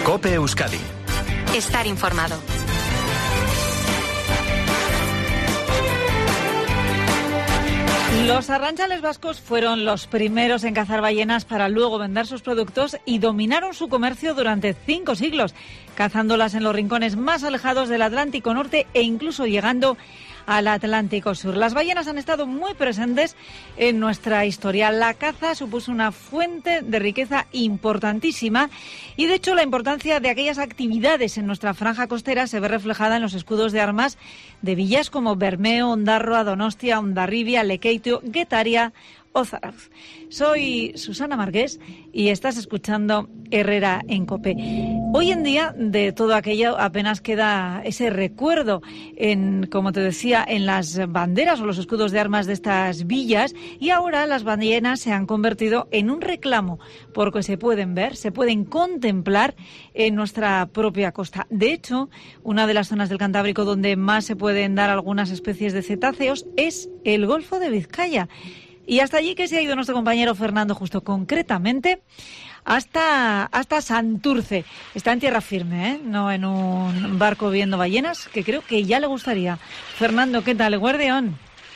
COPE Euskadi. Estar informado. Los arranchales vascos fueron los primeros en cazar ballenas para luego vender sus productos y dominaron su comercio durante 5 siglos, cazándolas en los rincones más alejados del Atlántico Norte e incluso llegando al Atlántico Sur. Las ballenas han estado muy presentes en nuestra historia. La caza supuso una fuente de riqueza importantísima y, de hecho, la importancia de aquellas actividades en nuestra franja costera se ve reflejada en los escudos de armas de villas como Bermeo, Ondarroa, Donostia, Hondarribia, Lekeitio, Guetaria o Zarauz. Soy Susana Marqués y estás escuchando Herrera en COPE. Hoy en día de todo aquello apenas queda ese recuerdo como te decía, en las banderas o los escudos de armas de estas villas, y ahora las ballenas se han convertido en un reclamo porque se pueden ver, se pueden contemplar en nuestra propia costa. De hecho, una de las zonas del Cantábrico donde más se pueden dar algunas especies de cetáceos es el Golfo de Vizcaya. Y hasta allí que se ha ido nuestro compañero Fernando Justo, concretamente hasta Santurce. Está en tierra firme, ¿eh? No en un barco viendo ballenas, que creo que ya le gustaría. Fernando, ¿qué tal, Eguerdión?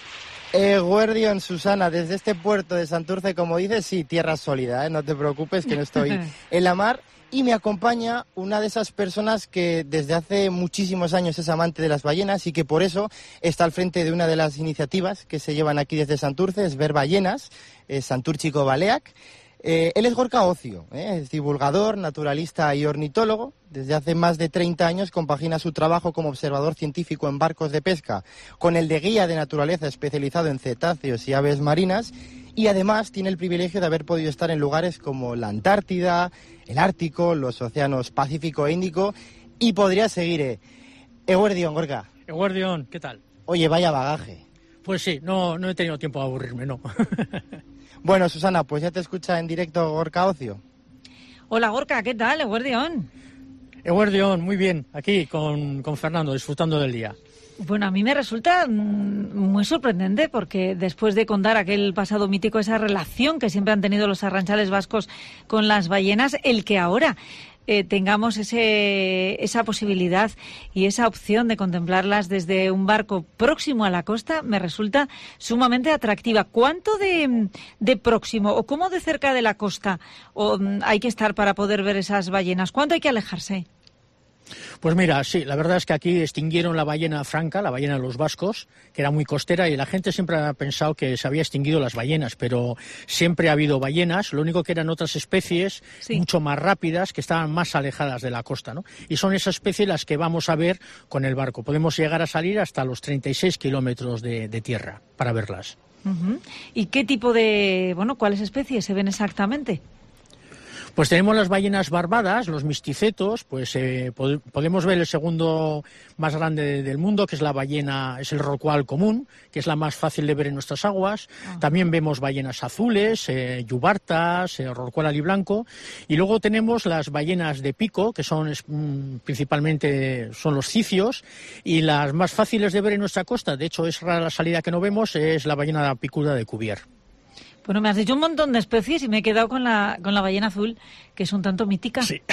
Eguerdión, Susana, desde este puerto de Santurce, como dices, sí, tierra sólida, ¿eh? No te preocupes que no estoy en la mar. Y me acompaña una de esas personas que desde hace muchísimos años es amante de las ballenas y que por eso está al frente de una de las iniciativas que se llevan aquí desde Santurce, es Ver Ballenas, Santurtzico Baleak. Él es Gorka Ocio, es divulgador, naturalista y ornitólogo. Desde hace más de 30 años compagina su trabajo como observador científico en barcos de pesca con el de guía de naturaleza especializado en cetáceos y aves marinas. Y además tiene el privilegio de haber podido estar en lugares como la Antártida, el Ártico, los océanos Pacífico e Índico, y podría seguir. Eguerdión, Gorka. Eguerdión, ¿qué tal? Oye, vaya bagaje. Pues sí, no he tenido tiempo de aburrirme, no. Bueno, Susana, pues ya te escucha en directo Gorka Ocio. Hola, Gorka, ¿qué tal, Eguerdión? Eguerdión, muy bien, aquí con Fernando, disfrutando del día. Bueno, a mí me resulta muy sorprendente porque después de contar aquel pasado mítico, esa relación que siempre han tenido los arranchales vascos con las ballenas, el que ahora tengamos esa posibilidad y esa opción de contemplarlas desde un barco próximo a la costa me resulta sumamente atractiva. ¿Cuánto de próximo o cómo de cerca de la costa hay que estar para poder ver esas ballenas? ¿Cuánto hay que alejarse? Pues mira, sí, la verdad es que aquí extinguieron la ballena franca, la ballena de los vascos, que era muy costera, y la gente siempre ha pensado que se había extinguido las ballenas, pero siempre ha habido ballenas, lo único que eran otras especies, sí, mucho más rápidas, que estaban más alejadas de la costa, ¿no? Y son esas especies las que vamos a ver con el barco. Podemos llegar a salir hasta los 36 kilómetros de tierra para verlas. Uh-huh. ¿Y qué tipo cuáles especies se ven exactamente? Pues tenemos las ballenas barbadas, los misticetos, pues podemos ver el segundo más grande del mundo, que es la ballena, es el rorcual común, que es la más fácil de ver en nuestras aguas. También vemos ballenas azules, yubartas, rorcual aliblanco, y luego tenemos las ballenas de pico, que son principalmente los cicios, y las más fáciles de ver en nuestra costa, de hecho es rara la salida que no vemos, es la ballena picuda de Cuvier. Bueno, me has dicho un montón de especies y me he quedado con la ballena azul, que es un tanto mítica. Sí.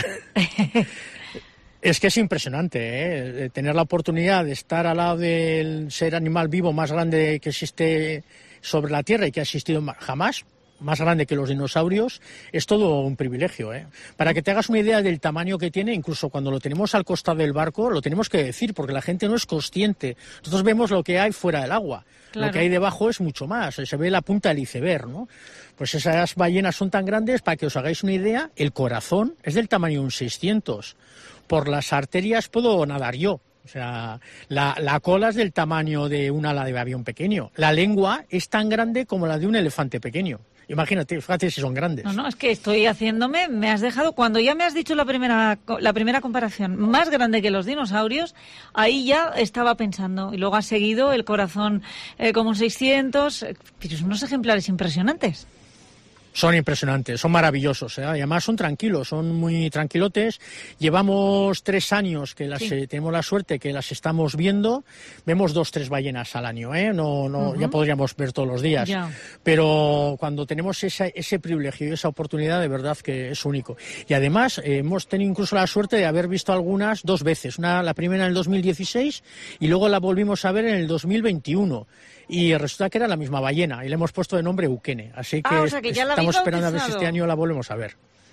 Es que es impresionante, ¿eh? Tener la oportunidad de estar al lado del ser animal vivo más grande que existe sobre la Tierra y que ha existido jamás, más grande que los dinosaurios, es todo un privilegio, ¿eh? Para que te hagas una idea del tamaño que tiene, incluso cuando lo tenemos al costado del barco, lo tenemos que decir, porque la gente no es consciente. Nosotros vemos lo que hay fuera del agua. Claro. Lo que hay debajo es mucho más, se ve la punta del iceberg, ¿no? Pues esas ballenas son tan grandes, para que os hagáis una idea, el corazón es del tamaño de un 600. Por las arterias puedo nadar yo. O sea, la cola es del tamaño de un ala de avión pequeño. La lengua es tan grande como la de un elefante pequeño. Imagínate, fíjate si son grandes. No, es que estoy me has dejado, cuando ya me has dicho la primera comparación, más grande que los dinosaurios, ahí ya estaba pensando. Y luego ha seguido el corazón como 600, pero son unos ejemplares impresionantes. Son impresionantes, son maravillosos, ¿eh? Y además son tranquilos, son muy tranquilotes. Llevamos 3 años que tenemos la suerte que las estamos viendo. Vemos 2-3 ballenas al año, ¿eh? No, ya podríamos ver todos los días. Ya. Pero cuando tenemos ese privilegio y esa oportunidad, de verdad que es único. Y además hemos tenido incluso la suerte de haber visto algunas 2 veces. La primera en el 2016 y luego la volvimos a ver en el 2021. Y resulta que era la misma ballena y le hemos puesto de nombre Eukene. Así que, o sea que ya estamos esperando a ver si este año la volvemos a ver.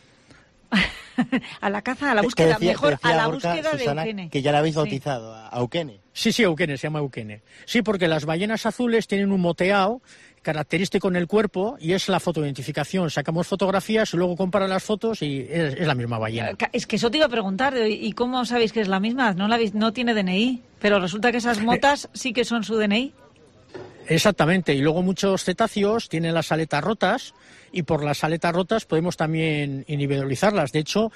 A la caza, a la búsqueda, mejor a la Gorka, búsqueda Susana, de Eukene. Que ya la habéis bautizado, a Eukene. Sí, Eukene, se llama Eukene. Sí, porque las ballenas azules tienen un moteado característico en el cuerpo y es la fotoidentificación. Sacamos fotografías y luego comparan las fotos y es la misma ballena. Es que eso te iba a preguntar, ¿y cómo sabéis que es la misma? No tiene DNI, pero resulta que esas motas sí que son su DNI. Exactamente, y luego muchos cetáceos tienen las aletas rotas y por las aletas rotas podemos también individualizarlas. De hecho,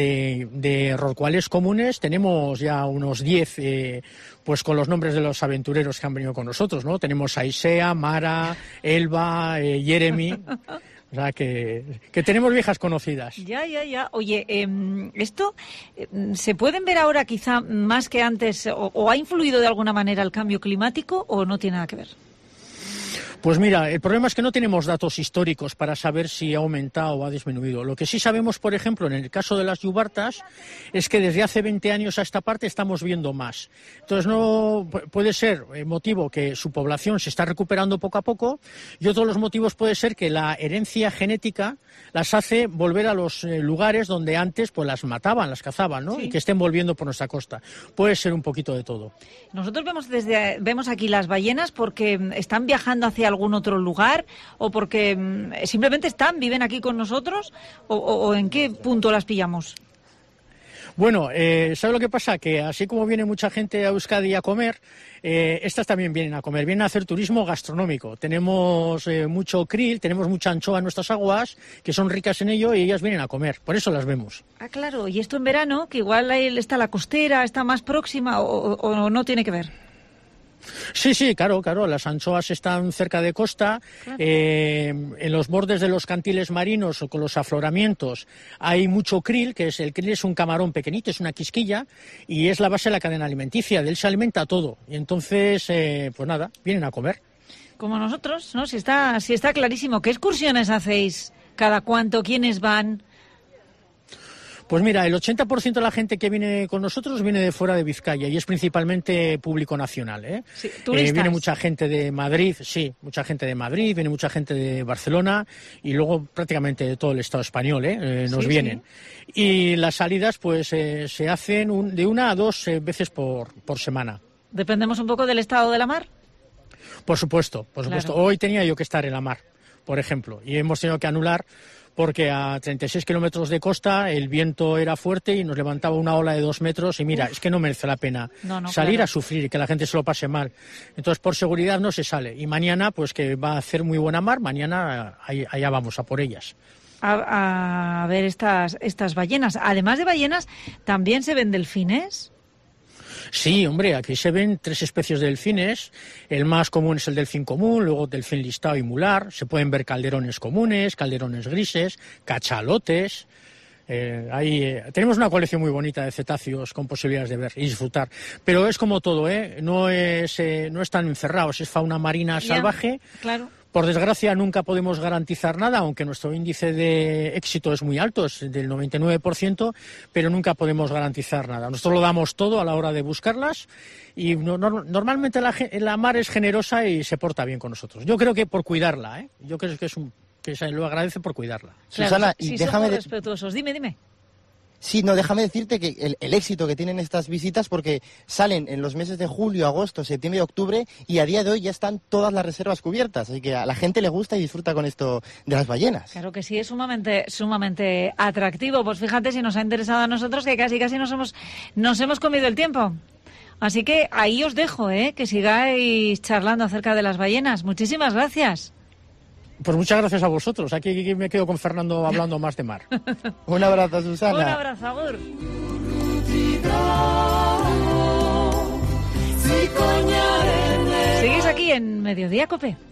de rorcuales comunes tenemos ya unos 10, pues con los nombres de los aventureros que han venido con nosotros, ¿no? Tenemos a Isea, Mara, Elba, Jeremy. O sea, que tenemos viejas conocidas. Ya. Oye, ¿esto se pueden ver ahora quizá más que antes o ha influido de alguna manera el cambio climático o no tiene nada que ver? Pues mira, el problema es que no tenemos datos históricos para saber si ha aumentado o ha disminuido. Lo que sí sabemos, por ejemplo, en el caso de las yubartas, es que desde hace 20 años a esta parte estamos viendo más. Entonces, no puede ser motivo que su población se está recuperando poco a poco, y otro de los motivos puede ser que la herencia genética las hace volver a los lugares donde antes pues las mataban, las cazaban, ¿no? Sí. Y que estén volviendo por nuestra costa. Puede ser un poquito de todo. Nosotros vemos aquí las ballenas porque están viajando hacia algún otro lugar o porque simplemente viven aquí con nosotros o en qué punto las pillamos. Bueno, ¿sabes lo que pasa? Que así como viene mucha gente a Euskadi a comer, estas también vienen a comer, vienen a hacer turismo gastronómico. Tenemos mucho krill, tenemos mucha anchoa en nuestras aguas, que son ricas en ello, y ellas vienen a comer, por eso las vemos. Ah, claro, y esto en verano, que igual está la costera, está más próxima o no tiene que ver. Sí, claro, las anchoas están cerca de costa, claro. En los bordes de los cantiles marinos o con los afloramientos hay mucho krill, el krill es un camarón pequeñito, es una quisquilla y es la base de la cadena alimenticia, de él se alimenta todo y entonces, pues nada, vienen a comer. Como nosotros, ¿no? Si está clarísimo. ¿Qué excursiones hacéis? ¿Cada cuánto? ¿Quiénes van? Pues mira, el 80% de la gente que viene con nosotros viene de fuera de Vizcaya y es principalmente público nacional, ¿eh? Sí, viene mucha gente de Madrid, viene mucha gente de Barcelona y luego prácticamente de todo el Estado español, nos vienen. Sí. Y las salidas pues se hacen de 1 a 2 veces por semana. ¿Dependemos un poco del estado de la mar? Por supuesto. Claro. Hoy tenía yo que estar en la mar, por ejemplo, y hemos tenido que anular porque a 36 kilómetros de costa el viento era fuerte y nos levantaba una ola de 2 metros y mira, es que no merece la pena salir a sufrir y que la gente se lo pase mal. Entonces, por seguridad no se sale. Y mañana, pues que va a hacer muy buena mar, mañana allá vamos a por ellas. A ver estas ballenas. Además de ballenas, ¿también se ven delfines? Sí, hombre, aquí se ven 3 especies de delfines. El más común es el delfín común, luego delfín listado y mular. Se pueden ver calderones comunes, calderones grises, cachalotes. Tenemos una colección muy bonita de cetáceos con posibilidades de ver y disfrutar. Pero es como todo, no están encerrados, es fauna marina salvaje. Claro. Por desgracia nunca podemos garantizar nada, aunque nuestro índice de éxito es muy alto, es del 99%, pero nunca podemos garantizar nada. Nosotros lo damos todo a la hora de buscarlas y normalmente la mar es generosa y se porta bien con nosotros. Yo creo que por cuidarla, yo creo que se lo agradece por cuidarla. Claro, Susana, y déjame somos respetuosos. Dime. Sí, no, déjame decirte que el éxito que tienen estas visitas, porque salen en los meses de julio, agosto, septiembre y octubre, y a día de hoy ya están todas las reservas cubiertas, así que a la gente le gusta y disfruta con esto de las ballenas. Claro que sí, es sumamente atractivo. Pues fíjate si nos ha interesado a nosotros que casi nos hemos comido el tiempo. Así que ahí os dejo, que sigáis charlando acerca de las ballenas. Muchísimas gracias. Pues muchas gracias a vosotros. Aquí me quedo con Fernando hablando más de mar. Un abrazo, Susana. Un abrazo, agur. Seguís aquí en Mediodía Cope.